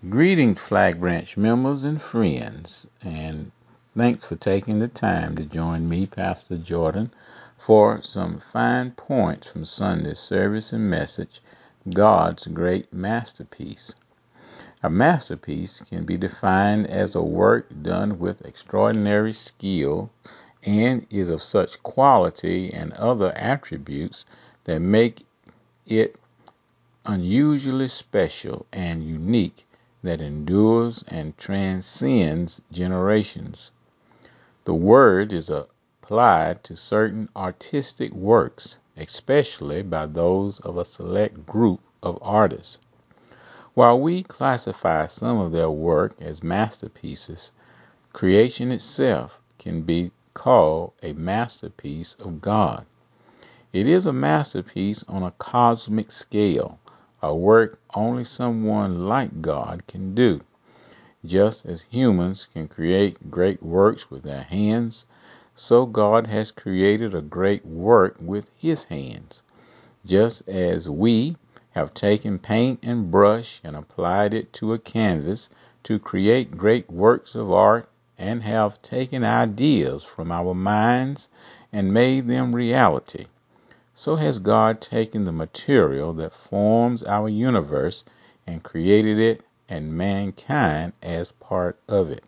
Greetings, Flag Branch members and friends, and thanks for taking the time to join me, Pastor Jordan, for some fine points from Sunday's service and message, God's Great Masterpiece. A masterpiece can be defined as a work done with extraordinary skill and is of such quality and other attributes that make it unusually special and unique, that endures and transcends generations. The word is applied to certain artistic works, especially by those of a select group of artists. While we classify some of their work as masterpieces, creation itself can be called a masterpiece of God. It is a masterpiece on a cosmic scale, a work only someone like God can do. Just as humans can create great works with their hands, so God has created a great work with his hands. Just as we have taken paint and brush and applied it to a canvas to create great works of art, and have taken ideas from our minds and made them reality, so has God taken the material that forms our universe and created it and mankind as part of it.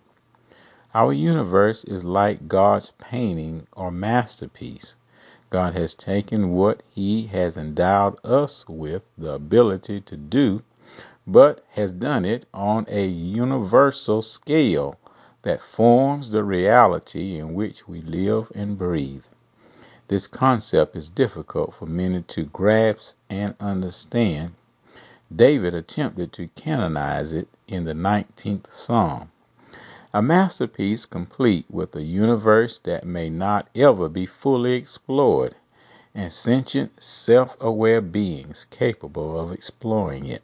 Our universe is like God's painting or masterpiece. God has taken what he has endowed us with the ability to do, but has done it on a universal scale that forms the reality in which we live and breathe. This concept is difficult for many to grasp and understand. David attempted to canonize it in the 19th Psalm. A masterpiece complete with a universe that may not ever be fully explored, and sentient, self-aware beings capable of exploring it.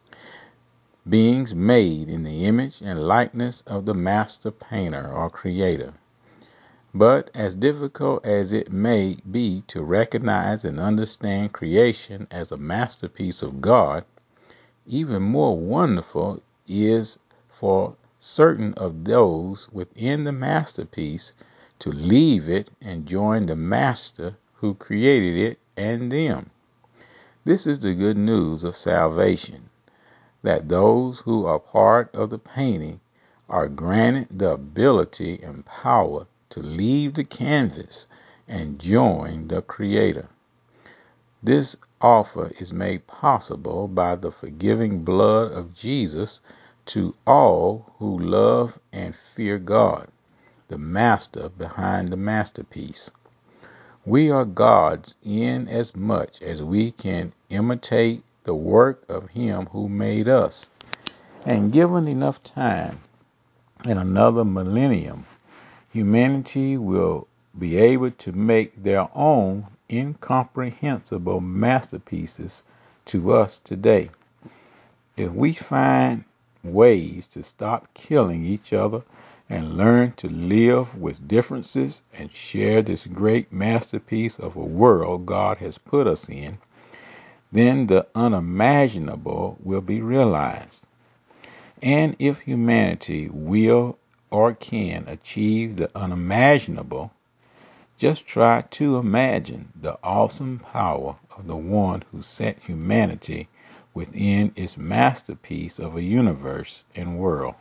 Beings made in the image and likeness of the master painter or creator. But as difficult as it may be to recognize and understand creation as a masterpiece of God, even more wonderful is for certain of those within the masterpiece to leave it and join the master who created it and them. This is the good news of salvation, that those who are part of the painting are granted the ability and power to leave the canvas and join the Creator. This offer is made possible by the forgiving blood of Jesus to all who love and fear God, the master behind the masterpiece. We are God's in as much as we can imitate the work of him who made us. And given enough time, in another millennium, humanity will be able to make their own incomprehensible masterpieces to us today. If we find ways to stop killing each other and learn to live with differences and share this great masterpiece of a world God has put us in, then the unimaginable will be realized. And if humanity will or can achieve the unimaginable, just try to imagine the awesome power of the one who set humanity within its masterpiece of a universe and world.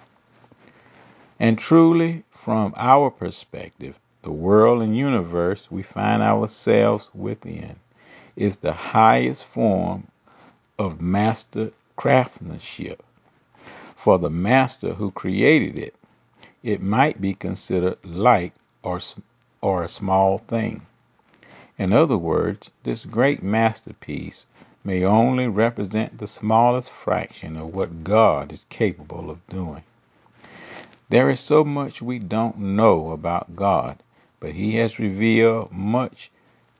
And truly, from our perspective, the world and universe we find ourselves within is the highest form of master craftsmanship. For the master who created it, it might be considered light or a small thing. In other words, this great masterpiece may only represent the smallest fraction of what God is capable of doing. There is so much we don't know about God, but he has revealed much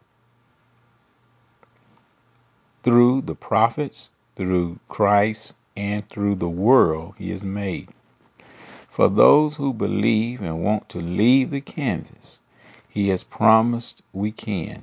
through the prophets, through Christ, and through the world he has made. For those who believe and want to leave the canvas, he has promised we can.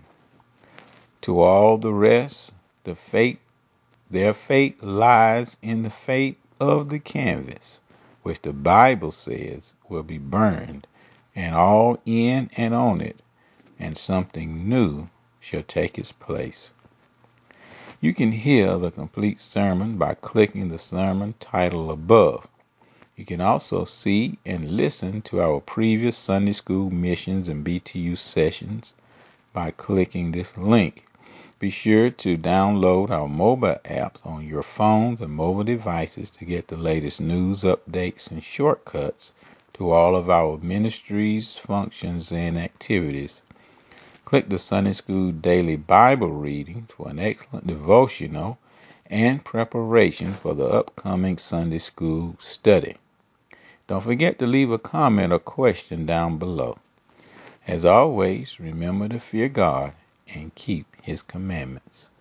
To all the rest, their fate lies in the fate of the canvas, which the Bible says will be burned, and all in and on it, and something new shall take its place. You can hear the complete sermon by clicking the sermon title above. You can also see and listen to our previous Sunday School missions and BTU sessions by clicking this link. Be sure to download our mobile apps on your phones and mobile devices to get the latest news, updates, and shortcuts to all of our ministries, functions, and activities. Click the Sunday School Daily Bible Reading for an excellent devotional and preparation for the upcoming Sunday School study. Don't forget to leave a comment or question down below. As always, remember to fear God and keep His commandments.